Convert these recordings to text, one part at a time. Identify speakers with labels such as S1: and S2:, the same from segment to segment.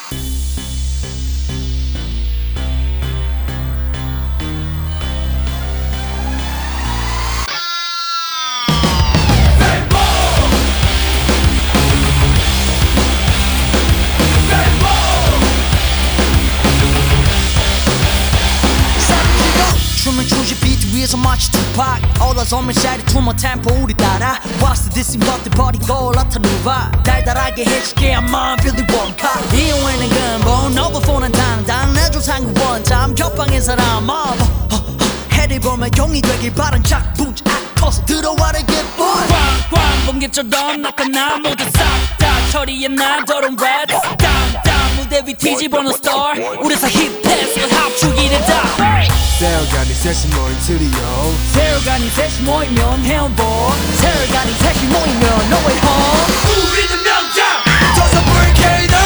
S1: 춤을 추지 비트 위에서 마치 투팍 올라서면 샤리 춤어 템포 우리 따라 What's the this 것들 버리고 올라타누바 달달하게 해줄게 I'm on Billy Wonka 이후에는 근본 오버폰은 당당 내줄 상구 원잠 옆방의 사람 해를 보면 용이 되길 바란 작bunch 커서 들어와라 get boy
S2: 꽝꽝 번개처럼 나타나 모두 싹다 처리해 난 더러운 랩 땅땅 무대 위 뒤집어놓은 star 우리사 힙해서 합주기를 다
S3: 세어가니 셋이 모인 트리오
S2: 세어가니 셋이 모이면 헤어보
S1: 세어가니 셋이 모이면 No way home
S2: 우리는 명장
S3: 터져 볼케이노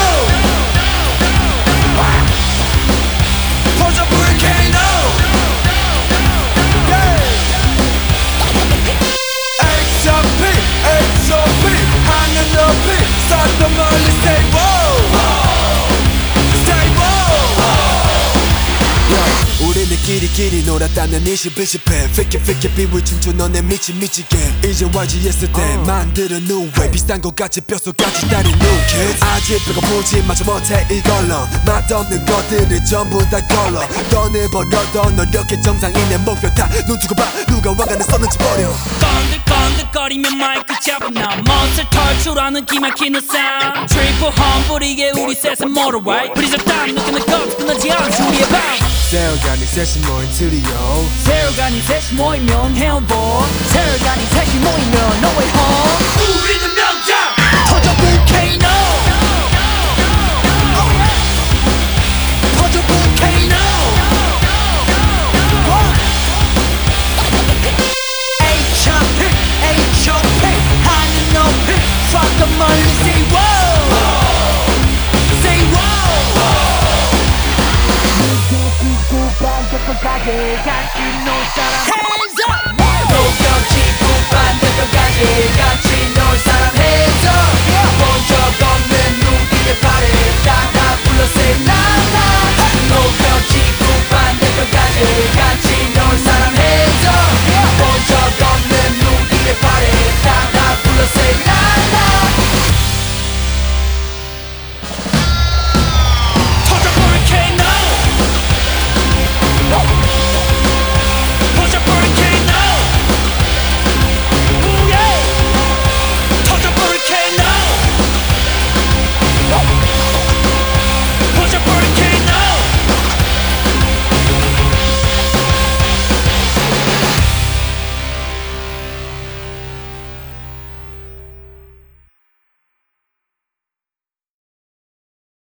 S3: 터져 볼케이노 XOP XOP 하늘 높이 쏟아 멀리 stay wow 우리는 끼리끼리 놀았다면 20-20회 피켓 비물 춤춰 너네 미치게 이제 YGS 때 만드는 new way 비슷한 것 같이 뼛속까지 다른 new kids 아직 배고프지 마저 못해 이걸로 맛없는 것들을 전부 다 걸러 돈을 벌어도 노력해 정상인의 목표 다 눈 두고 봐 누가 왕관을 썼는지 버려
S2: 건들건들거리면 마이크 잡아 나 멋을 털출하는 기막히는 사운드 트리플 홈 뿌리게 우리 셋은 모두 right 우리 잡담 느끼는 것 끝나지 않지 우리의 밤
S3: 세어가니 셋이 모인 트리오
S2: 세어가니 셋이 모이면 헤어보
S1: 세어가니 셋이 모이면 No way home
S2: 우리는 명장
S1: 터져 볼케이노 터져 볼케이노 HOP HOP 하늘 높이 쏟아 멀리 say wow say wow 반짝반짝하게